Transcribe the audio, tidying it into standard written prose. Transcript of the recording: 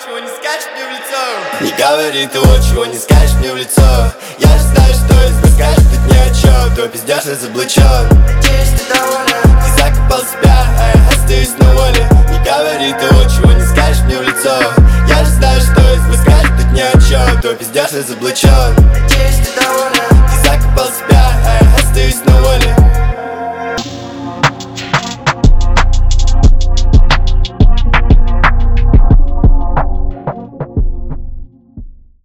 чего не скажешь мне в лицо. Не говори того, чего не скажешь мне в лицо. Я же знаю, что если скажешь тут ни о чем, то пиздешь разоблачен. Надеюсь, ты доволен. Ты закопал себя, а я остаюсь на воле. Не говори того, чего не скажешь мне в лицо. Я же знаю, что если скажешь тут ни о чем, то пиздешь разоблачен.